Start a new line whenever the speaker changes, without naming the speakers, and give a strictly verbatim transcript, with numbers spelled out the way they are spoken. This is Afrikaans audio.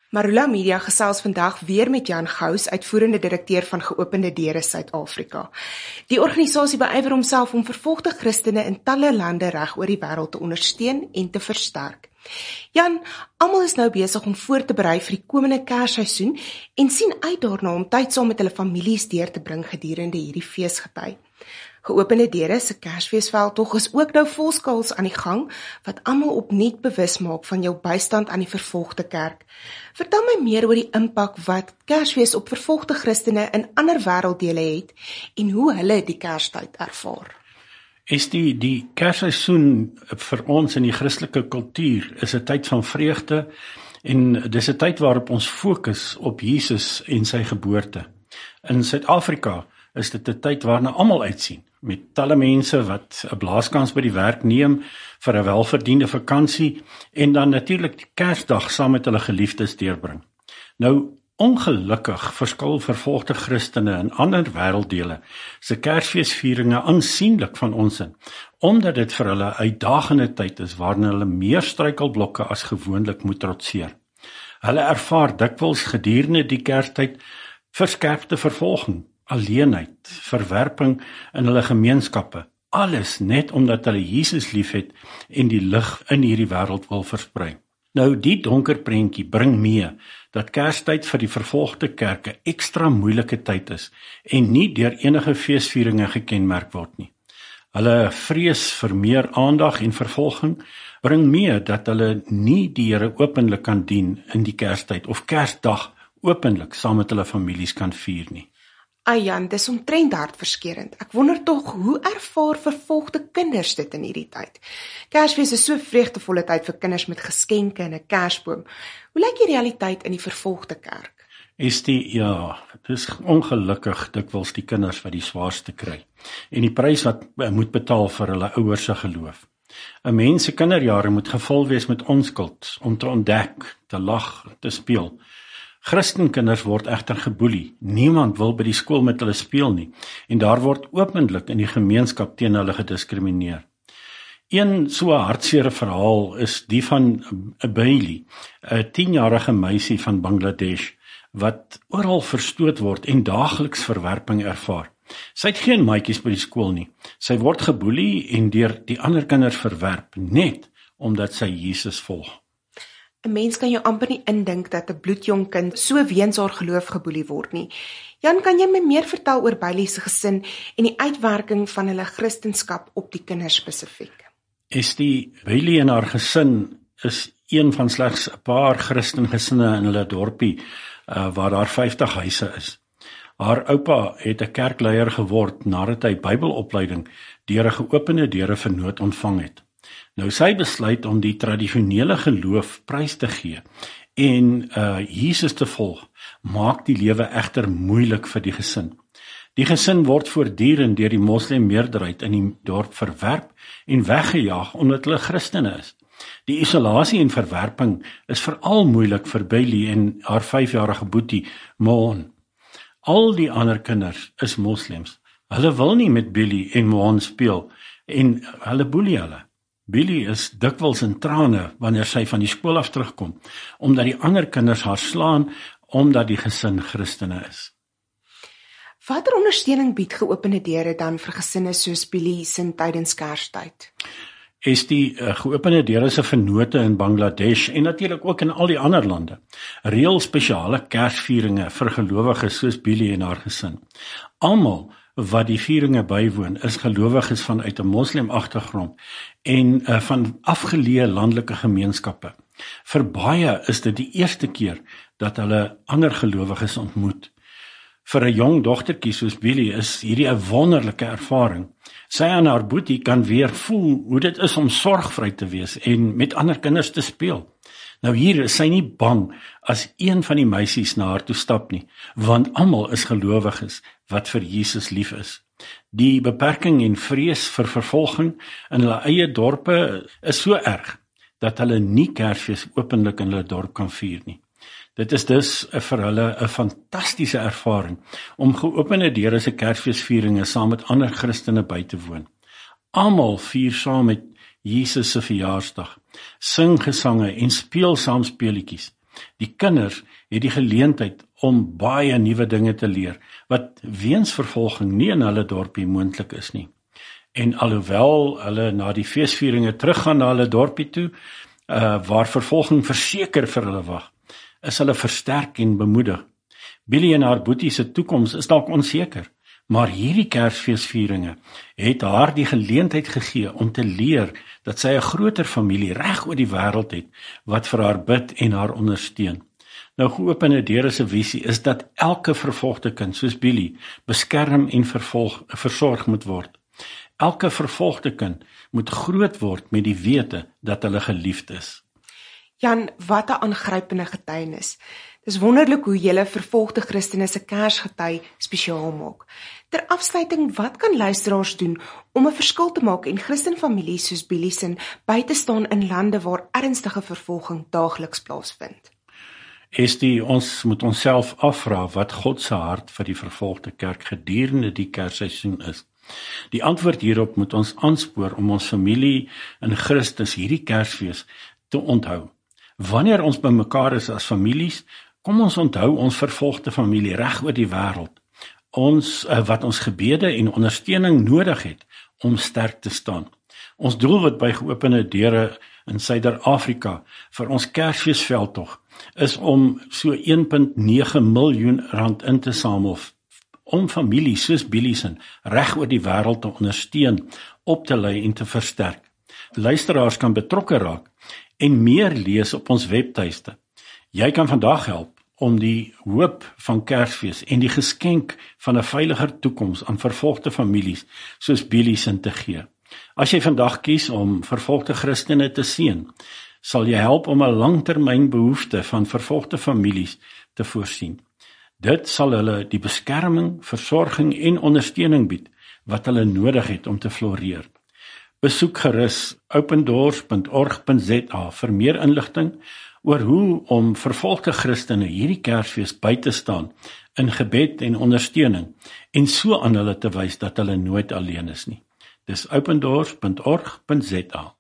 Marula Media gesels vandag weer met Jan Gous, uitvoerende direkteur van Geopende Deure Suid-Afrika. Die organisasie beywer homself om vervolgde Christene in talle lande reg oor die wêreld te ondersteun en te versterk. Jan, almal is nou besig om voor te berei vir die komende Kersseisoen en sien uit daarna om tyd saam met hulle families deur te bring gedurende hierdie feesgety. Geopende Deure se Kersfeesveldtog is ook nou volskaals aan die gang, wat almal opnuut bewus maak van jou bystand aan die vervolgde kerk. Vertel my meer oor die impak wat Kersfees op vervolgde Christene in ander wêrelddele het en hoe hulle die Kerstyd ervaar.
Is die, die Kersseisoen vir ons in die Christelike kultuur is 'n tyd van vreugde en dis 'n tyd waarop ons fokus op Jesus en sy geboorte. In Suid-Afrika is dit 'n tyd waarna almal uitsien, met talle mense wat 'n blaaskans by die werk neem vir 'n welverdiende vakansie en dan natuurlik die Kersdag saam met hulle geliefdes deurbring. Nou, ongelukkig verskil vervolgde Christene in ander wêrelddele se Kersfeesvieringe aansienlik van ons in, omdat dit vir hulle 'n uitdagende tyd is waarin hulle meer struikelblokke as gewoonlik moet trotseer. Hulle ervaar dikwels gedurende die Kerstyd verskerpte vervolging, alleenheid, verwerping in hulle gemeenskappe, alles net omdat hulle Jesus liefhet en die lig in hierdie wêreld wil versprei. Nou, die donker prentjie bring mee dat Kerstyd vir die vervolgde kerke ekstra moeilike tyd is en nie deur enige feesvieringe gekenmerk word nie. Hulle vrees vir meer aandag en vervolging bring mee dat hulle nie die Here openlik kan dien in die Kerstyd of Kersdag openlik saam met hulle families kan vier nie.
Ai Jan, dis omtrent hartverskeurend. Ek wonder tog, hoe ervaar vervolgde kinders dit in hierdie tyd? Kersfees is so 'n vreugdevolle tyd vir kinders met geskenke en 'n kersboom. Hoe lyk die realiteit in die vervolgde kerk?
Is die, ja, dit is ongelukkig dikwels die kinders wat die swaarste kry. En die prys wat moet betaal vir hulle ouers se geloof. 'n Mens se kinderjare moet gevul wees met onskuld, om te ontdek, te lag, te speel. Christenkinders word egter geboelie. Niemand wil by die skool met hulle speel nie en daar word openlik in die gemeenskap teen hulle gediskrimineer. Een so hartseere verhaal is die van Bailey, 'n tienjarige meisie van Bangladesh wat oral verstoot word en daagliks verwerping ervaar. Sy het geen maatjies by die skool nie. Sy word geboelie en deur die ander kinders verwerp net omdat sy Jesus volg.
'n Mens kan jou amper nie indink dat 'n bloedjong kind so weens haar geloof geboelie word nie. Jan, kan jy my meer vertel oor Bailey se gesin en die uitwerking van hulle Christenskap op die kinders spesifiek?
Is die Bailey en haar gesin is een van slegs 'n paar Christengesinne in hulle dorpie uh, waar daar vyftig huise is. Haar oupa het 'n kerkleier geword nadat hy Bybelopleiding deur 'n Geopende Deure vernoot ontvang het. Nou sy besluit om die tradisionele geloof prys te gee en uh, Jesus te volg, maak die lewe egter moeilik vir die gesin. Die gesin word voortdurend deur die moslim meerderheid in die dorp verwerp en weggejaag omdat hulle Christene is. Die isolasie en verwerping is veral moeilik vir Bailey en haar vyfjarige boetie Moon. Al die ander kinders is moslems. Hulle wil nie met Billy en Moon speel en hulle boelie hulle. Billy is dikwels in trane wanneer sy van die skool af terugkom, omdat die ander kinders haar slaan, omdat die gesin Christene is.
Watter ondersteuning bied Geopende Deure dan vir gesinne soos Billy se tydens Kerstyd?
Is die uh, Geopende Deure se vennote in Bangladesh en natuurlik ook in al die ander lande, reël spesiale Kersvieringe vir gelowiges soos Billy en haar gesin. Almal wat die vieringe bywoon is gelowiges vanuit 'n moslim agtergrond en uh, van afgeleë landelike gemeenskappe. Vir baie is dit die eerste keer dat hulle ander gelowiges ontmoet. Vir 'n jong dogtertjie soos Billy is hierdie 'n wonderlike ervaring. Sy en haar boetie kan weer voel hoe dit is om sorgvry te wees en met ander kinders te speel. Nou hier is sy nie bang as een van die meisies na haar toe stap nie, want almal is gelowiges wat vir Jesus lief is. Die beperking en vrees vir vervolging in hulle eie dorpe is so erg dat hulle nie Kersfees openlik in hulle dorp kan vier nie. Dit is dus vir hulle 'n fantastiese ervaring om Geopende Deure se Kersfeesvieringe saam met ander Christene by te woon. Almal vier saam met Jesus se verjaarsdag, sing gesange en speel saam speletjies. Die kinders het die geleentheid om baie nuwe dinge te leer, wat weens vervolging nie in hulle dorpie moontlik is nie. En alhoewel hulle na die feesvieringe teruggaan na hulle dorpie toe, uh, waar vervolging verseker vir hulle wag, is hulle versterk en bemoedig. Billy en haar boetie se toekoms is dalk onseker, maar hierdie Kersfeesvieringe het haar die geleentheid gegee om te leer dat sy 'n groter familie reg oor die wêreld het, wat vir haar bid en haar ondersteun. Nou Geopende Deure se visie is dat elke vervolgde kind, soos Billy, beskerm en vervolg, versorg moet word. Elke vervolgde kind moet groot word met die wete dat hulle geliefd is.
Jan, wat 'n aangrypende getuienis. Dis wonderlik hoe julle vervolgde Christene se Kersgety spesiaal maak. Ter afsluiting, wat kan luisteraars doen om 'n verskil te maak en Christenfamilies soos Billy se by te staan in lande waar ernstige vervolging daagliks plaasvind?
Estie, ons moet onsself afvra wat God se hart vir die vervolgde kerk gedurende die Kersseisoen is. Die antwoord hierop moet ons aanspoor om ons familie in Christus hierdie Kersfees te onthou. Wanneer ons bymekaar is as families, kom ons onthou ons vervolgde familie reg oor die wêreld. Ons wat ons gebede en ondersteuning nodig het om sterk te staan. Ons doelwit by Geopende Deure in Suider-Afrika vir ons Kersfeesveldtog is om so een komma nege miljoen rand in te samel om families soos Billy se reg oor die wêreld te ondersteun, op te lei en te versterk. Luisteraars kan betrokke raak en meer lees op ons webtuiste. Jy kan vandag help om die hoop van Kersfees en die geskenk van 'n veiliger toekoms aan vervolgde families soos Billy se te gee. As jy vandag kies om vervolgde Christene te seën, sal jy help om 'n langtermyn behoefte van vervolgde families te voorsien. Dit sal hulle die beskerming, versorging en ondersteuning bied wat hulle nodig het om te floreer. Besoek gerus open doors punt org punt za vir meer inligting oor hoe om vervolgde Christene hierdie Kersfees by te staan in gebed en ondersteuning en so aan hulle te wys dat hulle nooit alleen is nie. Dis open doors punt org punt za.